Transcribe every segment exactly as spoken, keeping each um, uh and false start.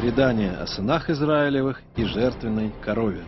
Предание о сынах Израилевых и жертвенной корове.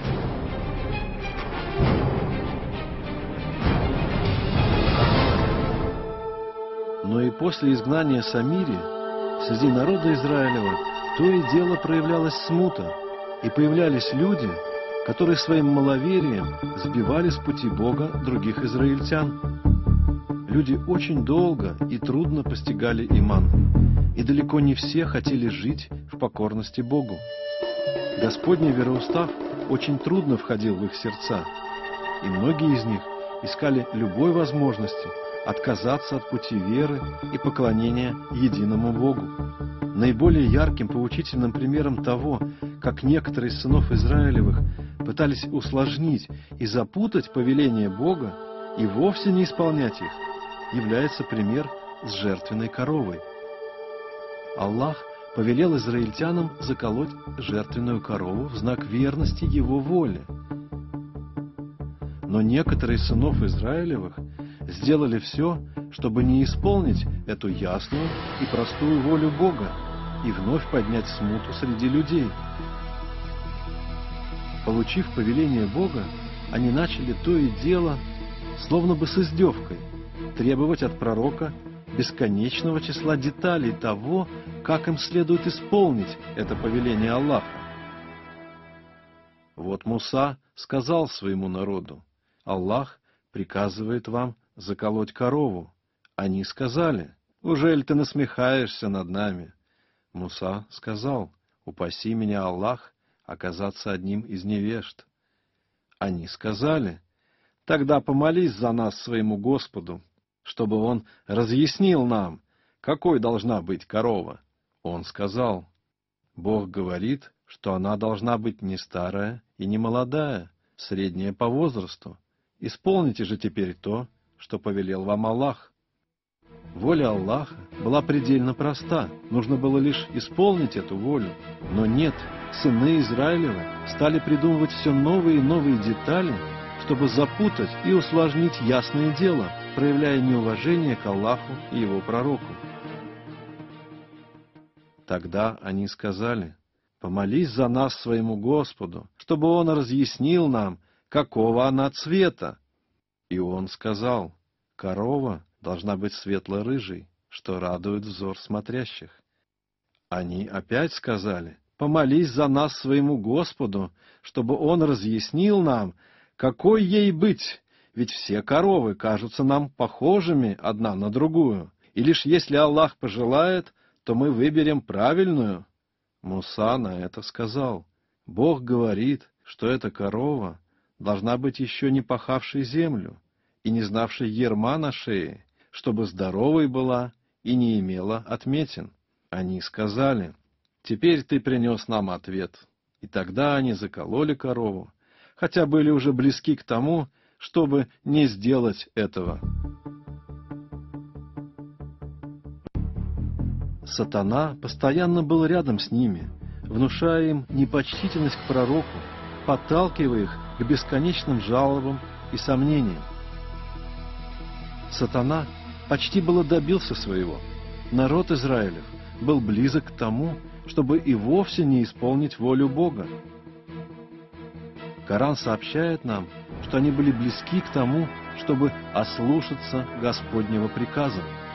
Но и после изгнания Самири среди народа Израилева то и дело проявлялась смута, и появлялись люди, которые своим маловерием сбивали с пути Бога других израильтян. Люди очень долго и трудно постигали иман, и далеко не все хотели жить в покорности Богу. Господний вероустав очень трудно входил в их сердца, и многие из них искали любой возможности отказаться от пути веры и поклонения единому Богу. Наиболее ярким поучительным примером того, как некоторые из сынов Израилевых пытались усложнить и запутать повеление Бога и вовсе не исполнять их, является пример с жертвенной коровой. Аллах повелел израильтянам заколоть жертвенную корову в знак верности Его воле. Но некоторые из сынов Израилевых сделали все, чтобы не исполнить эту ясную и простую волю Бога и вновь поднять смуту среди людей. Получив повеление Бога, они начали то и дело, словно бы с издевкой, требовать от пророка бесконечного числа деталей того, как им следует исполнить это повеление Аллаха. Вот Муса сказал своему народу: «Аллах приказывает вам заколоть корову». Они сказали: «Ужель ты насмехаешься над нами?» Муса сказал: «Упаси меня, Аллах, оказаться одним из невежд». Они сказали: «Тогда помолись за нас своему Господу, чтобы Он разъяснил нам, какой должна быть корова». Он сказал: «Бог говорит, что она должна быть не старая и не молодая, средняя по возрасту. Исполните же теперь то, что повелел вам Аллах». Воля Аллаха была предельно проста, нужно было лишь исполнить эту волю. Но нет, сыны Израилева стали придумывать все новые и новые детали, чтобы запутать и усложнить ясное дело, проявляя неуважение к Аллаху и Его пророку. Тогда они сказали: «Помолись за нас своему Господу, чтобы Он разъяснил нам, какого она цвета». И Он сказал: «Корова должна быть светло-рыжей, что радует взор смотрящих». Они опять сказали: «Помолись за нас своему Господу, чтобы Он разъяснил нам, какой ей быть, ведь все коровы кажутся нам похожими одна на другую, и лишь если Аллах пожелает, то мы выберем правильную». Муса на это сказал: «Бог говорит, что эта корова должна быть еще не пахавшей землю и не знавшей ярма на шее, чтобы здоровой была и не имела отметин». Они сказали: «Теперь ты принес нам ответ». И тогда они закололи корову, хотя были уже близки к тому, чтобы не сделать этого. Сатана постоянно был рядом с ними, внушая им непочтительность к пророку, подталкивая их к бесконечным жалобам и сомнениям. Сатана почти было добился своего. Народ Израилев был близок к тому, чтобы и вовсе не исполнить волю Бога. Коран сообщает нам, что они были близки к тому, чтобы ослушаться Господнего приказа.